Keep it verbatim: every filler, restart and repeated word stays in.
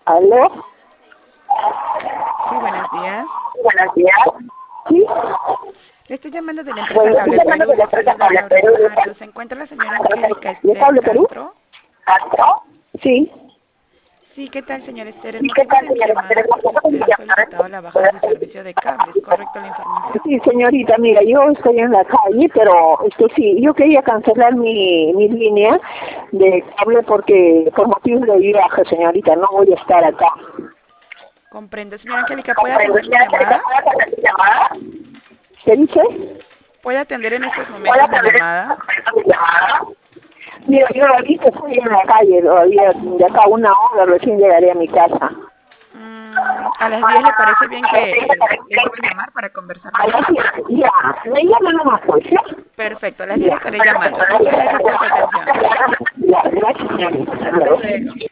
¿Aló? Sí, buenos días. Buenos días. ¿Sí? Le estoy llamando de la empresa Bueno, Cable estoy llamando Perú. de la Le empresa saluda Cable Laura Perú. Fajardo. ¿Se encuentra la señora Angélica ¿De Esther Cable Perú? Castro? ¿Castro? Sí. Sí, ¿qué tal, señora Esther? El ¿Y qué motivo tal, de mi señora? llamada es ¿Tenemos porque fotos de usted ha llamar? solicitado la baja de su servicio de cable. ¿Es correcta la información? Sí, señorita, mira, yo estoy en la calle, pero esto sí, yo quería cancelar mi, mi línea de cable porque por motivos de viaje, señorita, no voy a estar acá. Comprendo. Señora Angélica, ¿puede ¿Comprendo? atender su ¿Señora Angélica, llamada? puede atender su llamada? ¿Qué dice? ¿Puede atender en estos ¿Puede momentos mi atender llamada? su llamada? Mira, yo ahorita estoy en la calle, todavía de acá a una hora recién llegaré a mi casa. Mm, a las diez le parece bien que le, le vuelva a llamar para conversar A las mejor. diez, ya, me llama nomás, pues, ¿sí? Perfecto, a las diez Ya, le estaré llamando. Muchas gracias por su atención. ya, gracias, señorita. Hasta Hasta luego. luego.